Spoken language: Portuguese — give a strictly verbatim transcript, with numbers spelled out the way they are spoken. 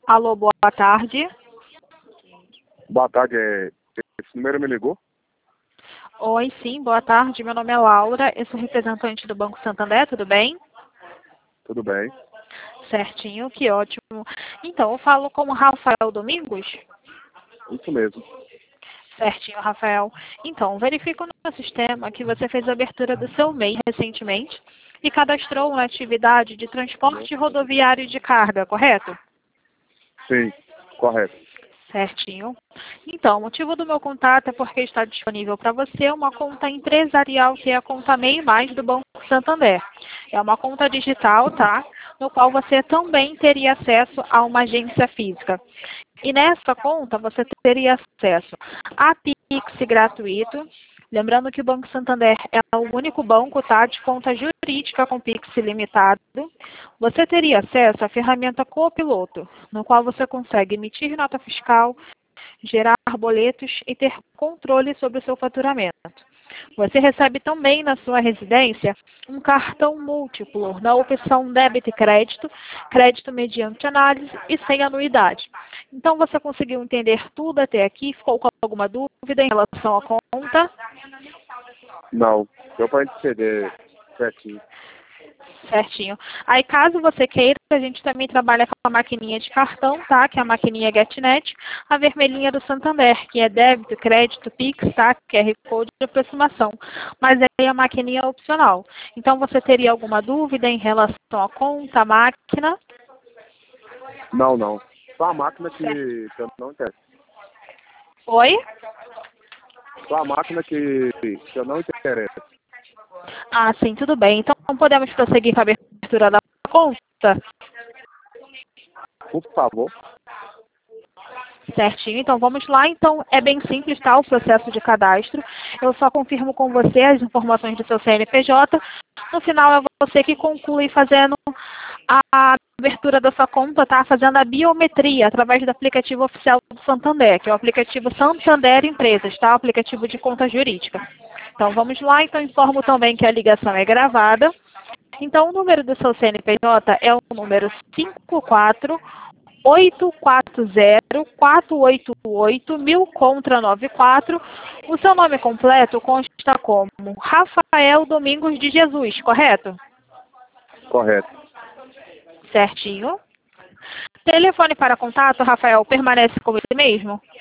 Alô, boa tarde. Boa tarde, é... esse número me ligou? Oi, sim, boa tarde. Meu nome é Laura, eu sou representante do Banco Santander, tudo bem? Tudo bem. Certinho, que ótimo. Então, eu falo com o Rafael Domingos? Isso mesmo. Certinho, Rafael. Então, verifico no sistema que você fez a abertura do seu M E I recentemente e cadastrou uma atividade de transporte rodoviário de carga, correto? Sim, correto. Certinho. Então, o motivo do meu contato é porque está disponível para você uma conta empresarial, que é a conta M E I Mais do Banco Santander. É uma conta digital, tá? No qual você também teria acesso a uma agência física. E nessa conta você teria acesso a Pix gratuito. Lembrando que o Banco Santander é o único banco, tá, de conta jurídica com Pix ilimitado. Você teria acesso à ferramenta Copiloto, no qual você consegue emitir nota fiscal, gerar boletos e ter controle sobre o seu faturamento. Você recebe também na sua residência um cartão múltiplo na opção débito e crédito, crédito mediante análise e sem anuidade. Então você conseguiu entender tudo até aqui? Ficou com alguma dúvida em relação à conta? Não, deu para entender certinho. Certinho. Aí, caso você queira, a gente também trabalha com a maquininha de cartão, tá? Que é a maquininha GetNet, a vermelhinha do Santander, que é débito, crédito, Pix, tá? Q R Code de aproximação. Mas aí a maquininha é opcional. Então, você teria alguma dúvida em relação à conta, à máquina? Não, não. Só a máquina que que eu não interessa. Oi? Só a máquina que, que eu não interessa. Ah, sim, tudo bem. Então, podemos prosseguir com a abertura da conta? Por favor. Certinho, então vamos lá. Então é bem simples, tá, o processo de cadastro. Eu só confirmo com você as informações do seu C N P J. No final é você que conclui fazendo a abertura da sua conta, tá? Fazendo a biometria através do aplicativo oficial do Santander, que é o aplicativo Santander Empresas, tá? O aplicativo de conta jurídica. Então vamos lá. Então informo também que a ligação é gravada. Então o número do seu C N P J é o número cinco quatro oito quatro zero quatro oito oito mil contra nove quatro. O seu nome completo consta como Rafael Domingos de Jesus, correto? Correto. Certinho. Telefone para contato, Rafael, permanece como esse mesmo?